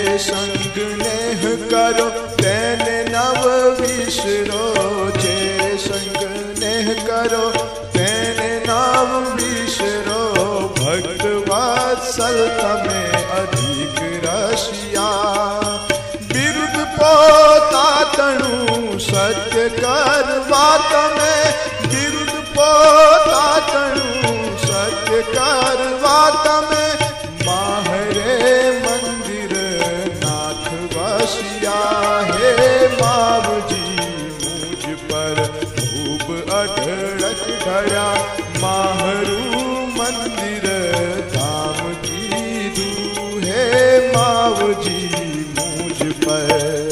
સંગ નેહ કરો તેને નવ વિસરો, જે સંગ નેહ કરો તેને નવ વિસરો. ભક્ત વાત્સલ તમે અધિક રસિયા, બિરુદ પોતાતણું સત્ય કરવા તમે, બિરુદ પોતાતણું સત્ય કરવા તમે. માહરે મંદિર નાથ વસિયા, હે માવજી મુझ પર ખૂબ અઢળક ઢળ્યા. માહરું મંદિર ધામ કીધું, હે માવજી મુझ પર.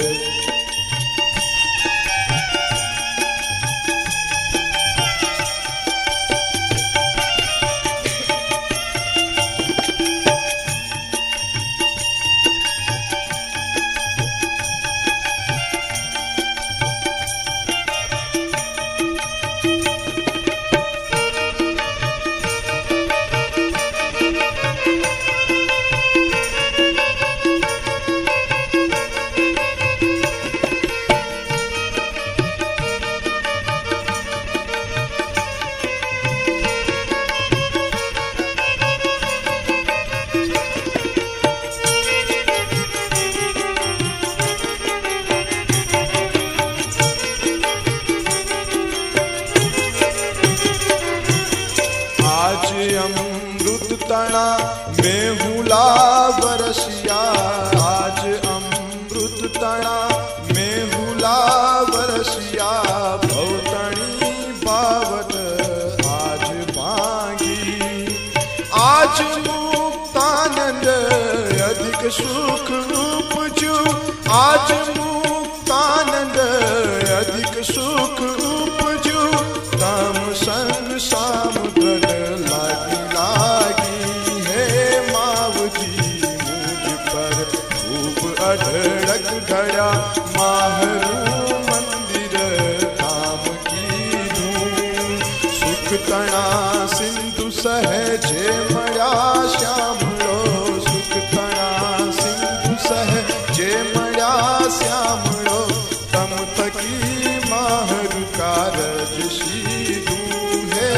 સુખ ઉપજ્યું આજ મુક્તાનંદ, અધિક સુખ ઉપજ્યું. તમ સંગ સામગ્ર લાગી લાગી, હે માવજી મુझ પર ખૂબ અઢળક ઢળ્યા. માહરું મંદિર ધામ કીધું, સુખ તણા સિંધુ સહેજે મળ્યા શ્યામળો. સુખ તણા સિંધુ સહેજે મળ્યા શ્યામળો. તમ થકી માહરું કારજ સીધું, હે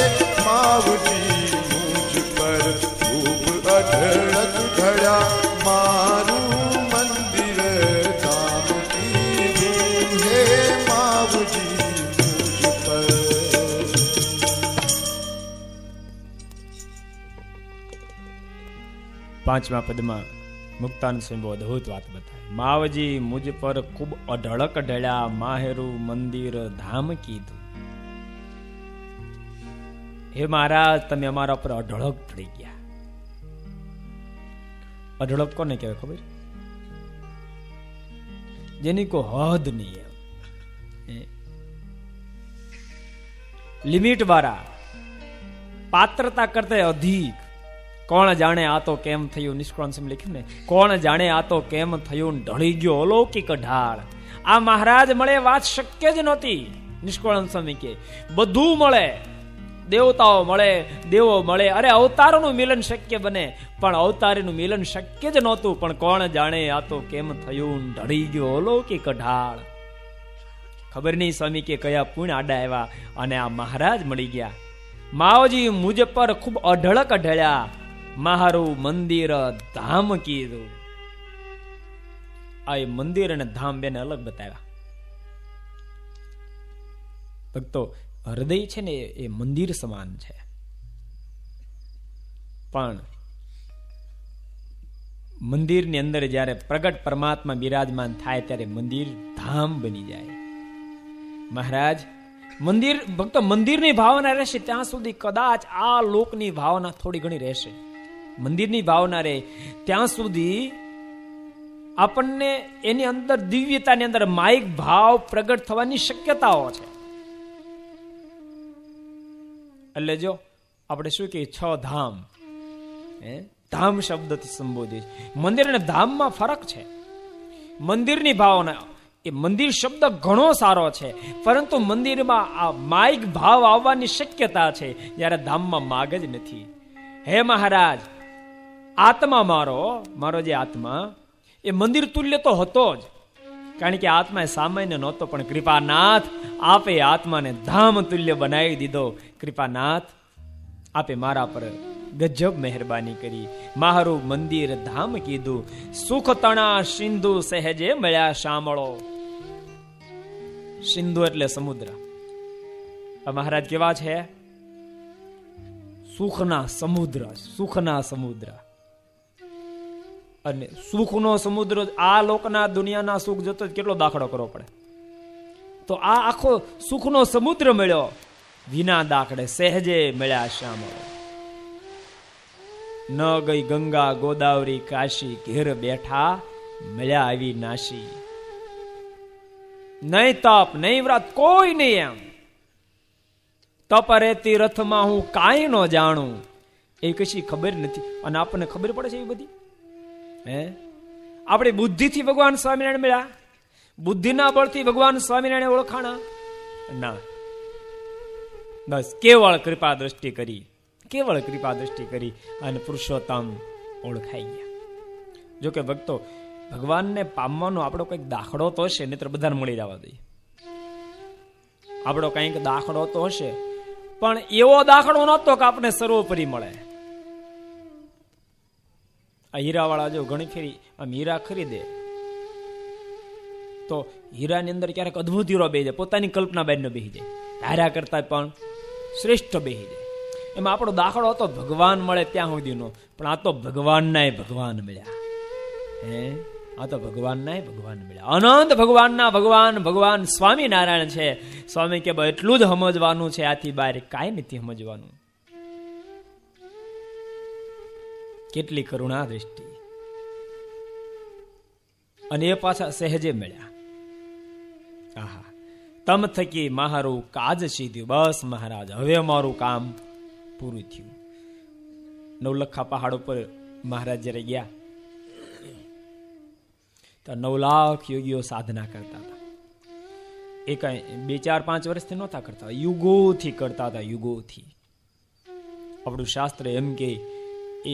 માવજી મુझ પર ખૂબ અઢળક ઢળ્યા. મારું મંદિર ધામ કીધું, હે માવજી મુझ પર. પાંચમા પદમાં મુક્તાનંદ સ્વામી બહુ અદભુત વાત બતાવી. માવજી મુझ પર ખૂબ અઢળક ઢળ્યા, માહેરું મંદિર ધામ કીધું. હે મહારાજ, તમે અમારા પર અઢળક ઢળી ગયા. અઢળક કોને કહેવાય ખબર? જેની કોઈ હદ નહીં, લિમિટ વાળા, પાત્રતા કરતા અધિક. કોણ જાણે આ તો કેમ થયું, નિષ્કળાનંદ સ્વામી લખ્યું ને, કોણ જાણે આ તો કેમ થયું, ઢળી ગયો અલૌકિક ઢાળ. આ મહારાજ મળે વાત શક્ય જ નહોતી. નિષ્કળાનંદ સ્વામી કે બધું મળે, દેવતાઓ મળે, દેવો મળે, અરે અવતારોનું મિલન શક્ય બને, પણ અવતારીનું મિલન શક્ય જ નહોતું. પણ કોણ જાણે આ તો કેમ થયું, ઢળી ગયો અલૌકિક ઢાળ. ખબર નહીં સ્વામી કે કયા પુણ્ય આડા આવ્યા અને આ મહારાજ મળી ગયા. માવજી મુझ પર ખૂબ અઢળક ઢળ્યા, મારું મંદિર ધામ કીધું. આ મંદિર અને ધામ બેને અલગ બતાવ્યા. ભક્તો, હૃદય છે ને એ મંદિર સમાન છે, પણ મંદિરની અંદર જયારે પ્રગટ પરમાત્મા બિરાજમાન થાય ત્યારે મંદિર ધામ બની જાય. મહારાજ મંદિર, ભક્તો મંદિરની ભાવના રહેશે ત્યાં સુધી કદાચ આ લોકની ભાવના થોડી ઘણી રહેશે. મંદિરની ભાવના રહે ત્યાં સુધી આપણને એની અંદર દિવ્યતાની અંદર માયિક ભાવ પ્રગટ થવાની શક્યતાઓ છે. એટલે જો આપણે શું કહીએ, 6 ધામ, ધામ શબ્દથી સંબોધિત. મંદિર અને ધામમાં ફરક છે. મંદિરની ભાવના, એ મંદિર શબ્દ ઘણો સારો છે, પરંતુ મંદિરમાં આ માયિક ભાવ આવવાની શક્યતા છે, જ્યારે ધામમાં માગ જ નથી. હે મહારાજ, આત્મા મારો જે આત્મા એ મંદિર તુલ્ય તો હતો જ, કારણ કે આત્મા સામાન્ય નહોતો, પણ કૃપાનાથ આપે આત્માને ધામ તુલ્ય બનાવી દીધો. કૃપાનાથ આપે મારા પર ગજબ મહેરબાની કરી, મારું મંદિર ધામ કીધું. સુખ તણા સિંધુ સહેજે મળ્યા શામળો. સિંધુ એટલે સમુદ્ર. મહારાજ કેવા છે? સુખના સમુદ્ર, સુખના સમુદ્ર. અને સુખનો સમુદ્ર, આ લોકના દુનિયાના સુખ જોતો કેટલો દાખલો કરવો પડે. તો આ આખો સુખનો સમુદ્ર મળ્યો વિના દાખલે, સહેજે મળ્યા શામળો. ન ગઈ ગંગા ગોદાવરી કાશી, ઘેર બેઠા મળ્યા આવી નાશી. નહીં તપ નહીં વ્રત કોઈ નહીં, એમ તપ રેતી રથમાં હું કાંઈ ન જાણું, એ કશી ખબર નથી. અને આપણને ખબર પડે છે એ બધી? આપણે બુદ્ધિથી ભગવાન સ્વામિનારાયણ મળ્યા, બુદ્ધિના બળથી ભગવાન સ્વામિનારાયણ ઓળખાણા ના. બસ કેવળ કૃપા દ્રષ્ટિ કરી, કેવળ કૃપા દ્રષ્ટિ કરી અને પુરુષોત્તમ ઓળખાઈ ગયા. જોકે ભક્તો, ભગવાનને પામવાનો આપણો કઈક દાખલો તો હશે, નહીતર બધાને મળી જવા દઈએ. આપણો કઈક દાખલો તો હશે, પણ એવો દાખલો નહોતો કે આપણે સર્વોપરી મળે. આ હીરાવાળા જો ઘણી ફેરી આમ હીરા ખરીદે તો હીરાની અંદર ક્યારેક અદભુત હીરો બેહી જાય, પોતાની કલ્પના બાદ નો બેહી જાય, ધાર્યા કરતા પણ શ્રેષ્ઠ બેહી જાય. એમાં આપણો દાખલો હતો ભગવાન મળે ત્યાં સુધીનો, પણ આ તો ભગવાનના ભગવાન મળ્યા. આ તો ભગવાનના ભગવાન મળ્યા. અનંત ભગવાનના ભગવાન ભગવાન સ્વામિનારાયણ છે. સ્વામી કે એટલું જ સમજવાનું છે, આથી બહાર કાંઈ નથી સમજવાનું. કેટલી કરુણા દ્રષ્ટિ. અને એ પાછા સહેજે મળ્યા. આહા, તમ થકી મારું કાજ સીધ્યું. બસ મહારાજ, હવે મારું કામ પૂરું થયું. નવલખા પહાડ ઉપર મહારાજ જયારે ગયા તો 9 લાખ યોગીઓ સાધના કરતા હતા. એ કઈ 2, 4, 5 વર્ષથી નહોતા કરતા, યુગોથી કરતા હતા, યુગોથી. આપણું શાસ્ત્ર એમ કે એ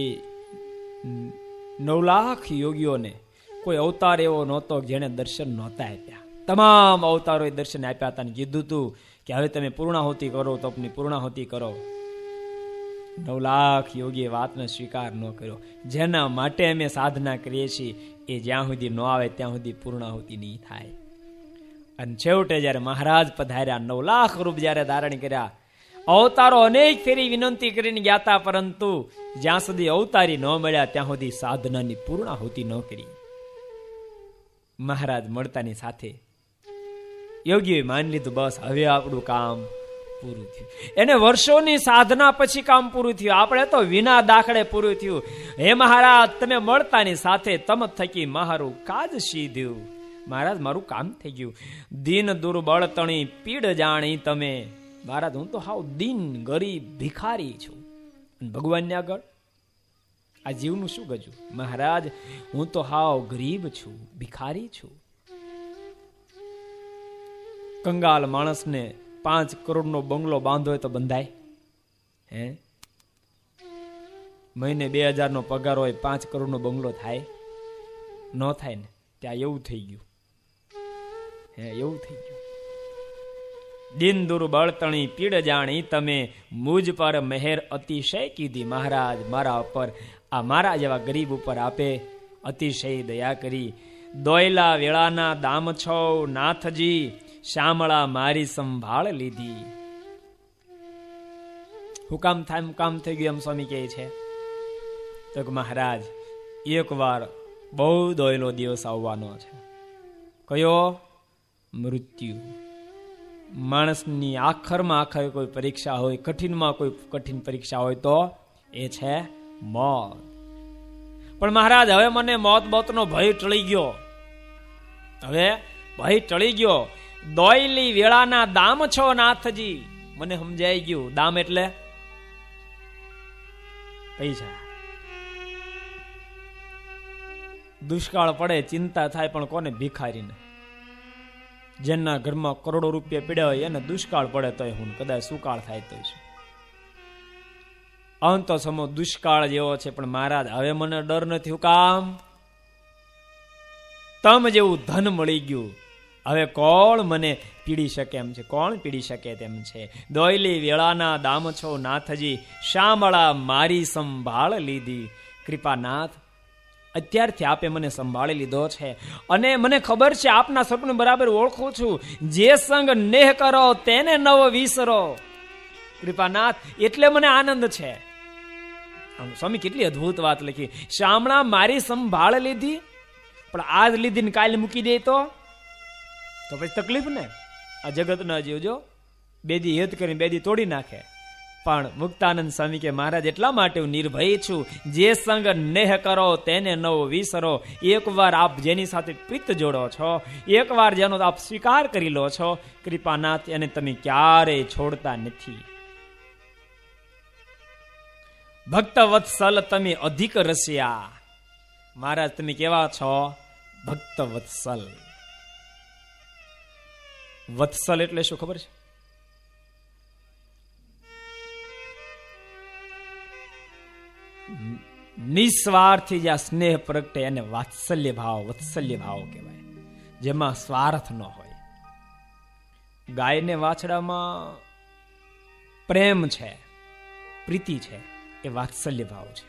9 લાખ યોગીઓને કોઈ અવતાર એવો નહોતો જેને દર્શન નહોતા આપ્યા. તમામ અવતારોએ દર્શન આપ્યા હતા. કીધું હતું કે હવે તમે પૂર્ણાહુતિ કરો, તપની પૂર્ણાહુતિ કરો. 9 લાખ યોગીએ વાતનો સ્વીકાર ન કર્યો. જેના માટે અમે સાધના કરીએ છીએ એ જ્યાં સુધી ન આવે ત્યાં સુધી પૂર્ણાહુતિ નહીં થાય. અને છેવટે જયારે મહારાજ પધાર્યા, 9 લાખ રૂપ જયારે ધારણ કર્યા, અવતારો અનેક ફેરી વિનંતી કરીને ગયા હતા, પરંતુ જ્યાં સુધી અવતારી ન મળ્યા ત્યાં સુધી સાધનાની પૂર્ણાહુતિ ન કરી. મહારાજ મળતાની સાથે યોગીએ માની લીધું, બસ હવે આપણું કામ પૂરું થયું. એને વર્ષોની સાધના પછી કામ પૂરું થયું. આપણે તો વિના દાખલે પૂરું થયું. હે મહારાજ, તમે મળતાની સાથે તમ થકી મારું કાજ સીધ્યું. મહારાજ, મારું કામ થઈ ગયું. દીન દુર્બળ તણી પીડ જાણી તમે. મહારાજ, હું તો હાવ દીન ગરીબ ભિખારી છું. ભગવાનને આગળ આ જીવનું શું ગજું? મહારાજ, હું તો હાવ ગરીબ છું, ભિખારી છું. કંગાલ માણસને 5 કરોડનો બંગલો બાંધો હોય તો બંધાય? મહિને 2000 પગાર હોય, 5 કરોડનો બંગલો થાય? ન થાય ને. ત્યાં એવું થઈ ગયું, એવું થઈ ગયું. દિન દુર્બળ તણી પીડ જાણી તમે, મુજ પર મહેર અતિશય કીધી. મહારાજ, મારા ઉપર, આ મારા જેવા ગરીબ ઉપર આપે અતિશય દયા કરી. દોયલા વેળાના દામ છો નાથજી, શામળા મારી સંભાળ લીધી. હું કામ થાય, હું કામ થઈ ગયું એમ સ્વામી કહે છે. તો મહારાજ, એક વાર બહુ દોયલો દિવસ આવવાનો છે. કયો? મૃત્યુ. માણસની આખરમાં આખર કોઈ પરીક્ષા હોય, કઠિનમાં કોઈ કઠિન પરીક્ષા હોય તો એ છે મોત. પણ મહારાજ, હવે મને મોત બોતનો ભય ટળી ગયો. હવે ભય ટળી ગયો. દોયલી વેળાના દામ છો નાથજી. મને સમજાઈ ગયું. દામ એટલે પૈસા. દુષ્કાળ પડે, ચિંતા થાય, પણ કોને? ભિખારીને. જેના ઘરમાં કરોડો રૂપિયા પીડ્યા હોય એને દુષ્કાળ પડે તો હું, કદાચ સુકાળ થાય તો શું. અંત સમો દુષ્કાળ જેવો છે. પણ મહારાજ, હવે મને ડર નથી. હું કામ? તમ જેવું ધન મળી ગયું, હવે કોણ મને પીડી શકે એમ છે? કોણ પીડી શકે તેમ છે? દોયલી વેળાના દામ છો નાથજી, શામળા મારી સંભાળ લીધી. કૃપાનાથ, અત્યારથી આપે મને સંભાળી લીધો છે અને મને ખબર છે આપના સ્વપ્ન બરાબર ઓળખું છું. જે સંગ નેહ કરો તેને નવ વિસરો. કૃપાનાથ, એટલે મને આનંદ છે. સ્વામી કેટલી અદ્ભુત વાત લખી. શામળા મારી સંભાળ લીધી, પણ આજ લીધી ને કાલે મૂકી દે તો પછી તકલીફ ને. આ જગત ના જીવજો બેદી હેત કરીને બેદી તોડી નાખે. પણ મુક્તાનંદ સ્વામી કે મહારાજ એટલા માટે હું નિર્ભય છું. જે સંગ નેહ કરો તેને નવ વિસરો. એકવાર આપ જેની સાથે પ્રીત જોડો છો, એકવાર જેનો આપ સ્વીકાર કરી લો છો, કૃપાનાથ, એને તમે ક્યારેય છોડતા નથી. ભક્ત વત્સલ તમે અધિક રસિયા. મહારાજ તમે કેવા છો? ભક્ત વત્સલ. વત્સલ એટલે શું ખબર છે? નિસ્વાર્થી જ્યાં સ્નેહ પ્રગટે એને વાત્સલ્ય ભાવ, વત્સલ્ય ભાવ કહેવાય, જેમાં સ્વાર્થ ન હોય. ગાયને વાછડામાં પ્રેમ છે, પ્રીતિ છે, એ વાત્સલ્ય ભાવ છે.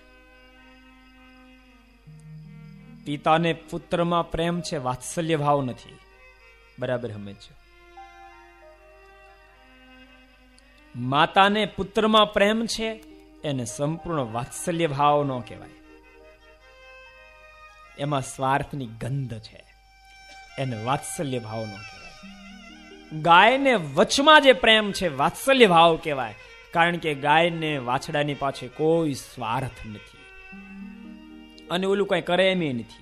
પિતાને પુત્રમાં પ્રેમ છે, વાત્સલ્ય ભાવ નથી. બરાબર સમજો. માતાને પુત્રમાં પ્રેમ છે, એને સંપૂર્ણ વાત્સલ્ય ભાવ ન કહેવાય. એમાં સ્વાર્થની ગંધ છે, એને વાત્સલ્ય ભાવ ન કહેવાય. ગાયને વચમાં જે પ્રેમ છે, વાત્સલ્ય ભાવ કહેવાય. કારણ કે ગાયને વાછડાની પાછળ કોઈ સ્વાર્થ નથી અને ઓલું કઈ કરે એમ નથી.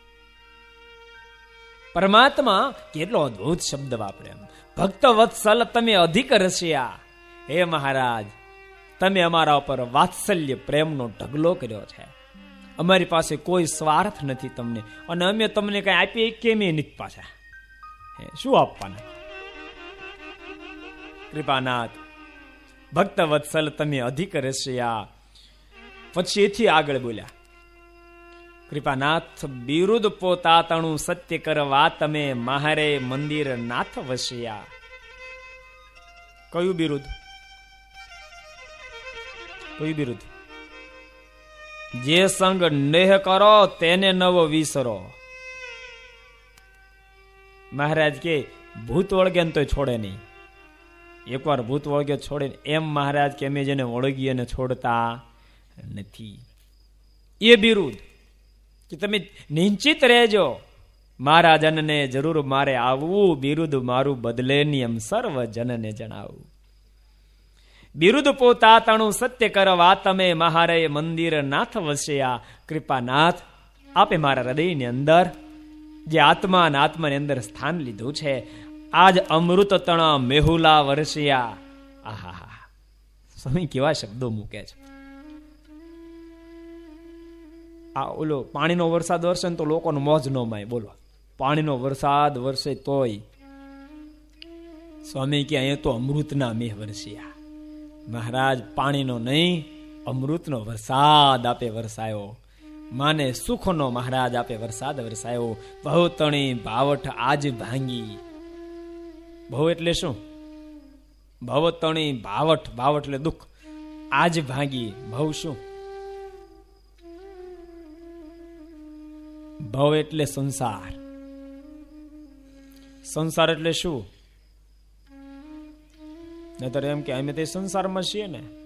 પરમાત્મા કેટલો અદ્ભુત શબ્દ વાપરે. ભક્ત વત્સલ તમે અધિક રસિયા. હે મહારાજ, તમે અમારા ઉપર વાત્સલ્ય પ્રેમનો ઢગલો કર્યો છે. અમારી પાસે કોઈ સ્વાર્થ નથી તમને, અને અમે તમને કઈ આપીએ કેમ નથી પાછા. શું આપવાના? કૃપાનાથ, ભક્ત વત્સલ તમે અધિક રસિયા. પછી એથી આગળ બોલ્યા, કૃપાનાથ, બિરુદ પોતાતણું સત્ય કરવા તમે માહરે મંદિર નાથ વસ્યા. કયું બિરુદ? કયું બિરુદ? જે સંગ નેહ કરો તેને નવો વિસરો. મહારાજ કે ભૂત વળગે ને તો છોડે નહીં. એકવાર ભૂત વળગે છોડે એમ મહારાજ કે અમે જેને વળગી અને છોડતા નથી. એ બિરુદ કે તમે નિશ્ચિત રહેજો, મારા જનને જરૂર મારે આવવું, બિરુદ મારું બદલે ની એમ સર્વ જનને જણાવું. બિરુદ પોતાતણું સત્ય કરવા તમે મહારે મંદિર નાથ વસ્યા. કૃપાનાથ, આપે મારા હૃદયની અંદર જે આત્મા અને આત્માની અંદર સ્થાન લીધું છે, આજ અમૃત તણા મેહુલા વરસ્યા. આહા, સ્વામી કેવા શબ્દો મૂકે છે. આ ઓલો પાણીનો વરસાદ વરસે ને તો લોકોનો મોજ ન માય. બોલો, પાણીનો વરસાદ વરસે તોય સ્વામી કે અહીંયા તો અમૃતના મેહ વરસ્યા. મહારાજ પાણીનો નહીં, અમૃતનો વરસાદ આપે વરસાયો. માને સુખનો મહારાજ આપે વરસાદ વરસાયો. ભવતણી ભાવઠ આજ ભાંગી. ભવ એટલે શું? ભવતણી ભાવઠ, ભાવઠ એટલે દુઃખ. આજ ભાંગી. ભવ શું? ભવ એટલે સંસાર. સંસાર એટલે શું? નહીતર એમ કે અમે તે સંસારમાં છીએ ને.